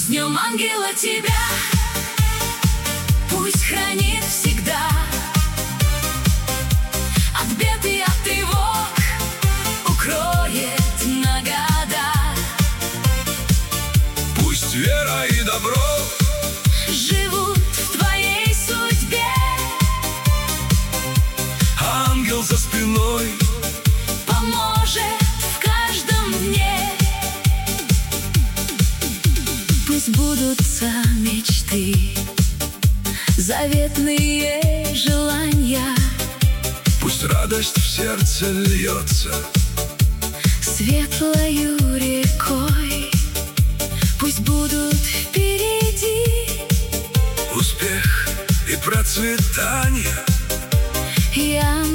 С днем ангела тебя, пусть хранит всегда от бед и от тревог, укроет на года. Пусть вера и добро живут в твоей судьбе. Ангел за спиной поможет в каждом дне. Пусть сбудутся мечты, заветные желания. Пусть радость в сердце льется светлою рекой. Пусть будут впереди успех и процветание. Я